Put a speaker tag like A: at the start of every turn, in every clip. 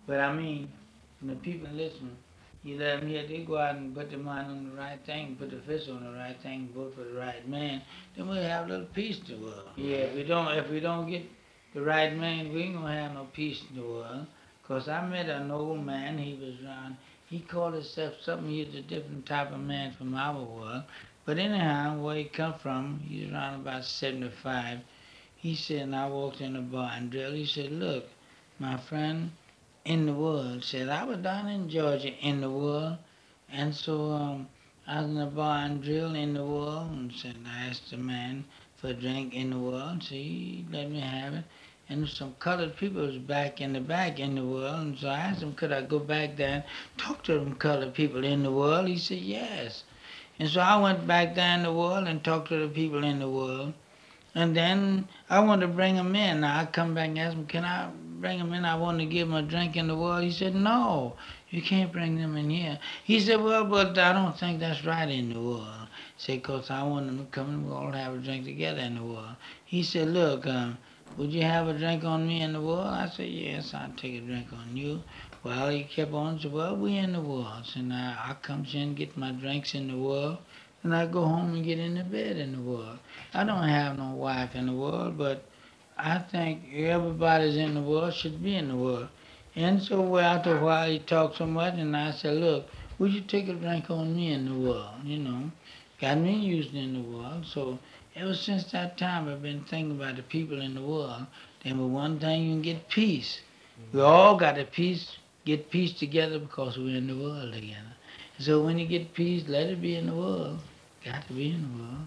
A: But I mean, when the people listen, you let them hear, they go out and put their mind on the right thing, put the fist on the right thing, vote for the right man, then we'll have a little peace in the world. Yeah, if we don't get the right man, we ain't gonna have no peace in the world. 'Cause I met an old man, he was around, he called himself something, he was a different type of man from our world. But anyhow, where he come from, he's around about 75. He said, and I walked in the bar and drill, he said, look, my friend, in the world. Said I was down in Georgia in the world, and so I was in a bar and drill in the world, and said I asked the man for a drink in the world. So he let me have it. And some colored people was back in the world, and so I asked him, could I go back there and talk to them colored people in the world? He said yes. And so I went back there in the world and talked to the people in the world. And then I wanted to bring him in. Now I come back and ask him, can I bring him in? I want to give him a drink in the world. He said, no, you can't bring them in here. He said, well, but I don't think that's right in the world. He said, because I want them to come and we all have a drink together in the world. He said, look, would you have a drink on me in the world? I said, yes, I'll take a drink on you. Well, he kept on, said, well, we in the world. So now I comes in, get my drinks in the world, and I go home and get into bed in the world. I don't have no wife in the world, but I think everybody's in the world should be in the world. And so well, after a while he talked so much, and I said, look, would you take a drink on me in the world? You know, got me used in the world. So ever since that time, I've been thinking about the people in the world. Then with one thing, you can get peace. We all got to get peace together because we're in the world together. So when you get peace, let it be in the world. Got to be in the world.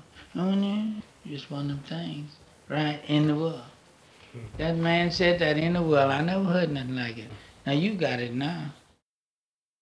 A: Just one of them things. Right, in the world. That man said that in the world. I never heard nothing like it. Now you got it now.